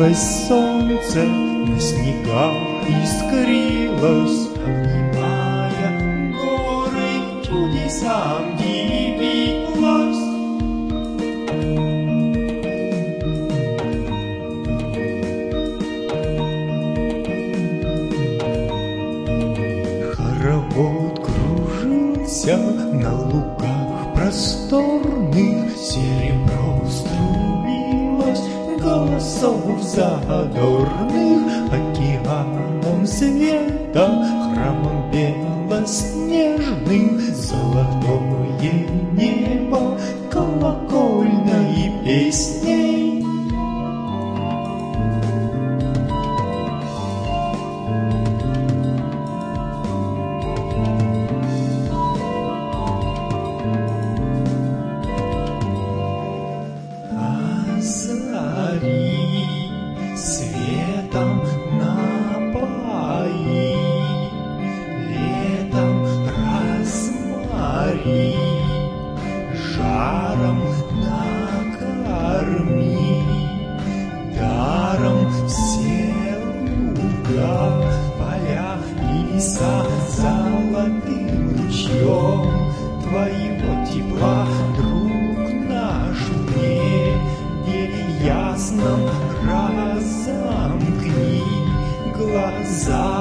Садилось солнце, на снегах искрилось, обнимая горы, чудесам дивилась. Хоровод кружился на лугах просторных, серебро струилось голосов задорных, океаном света, храмом белоснежным, золотое небо колокольной песней. Зари светом напои, летом размари, жаром накорми, даром все луга, поля и сад золотым лучом твоего тепла, друг наш, мне ясном разомкни глаза.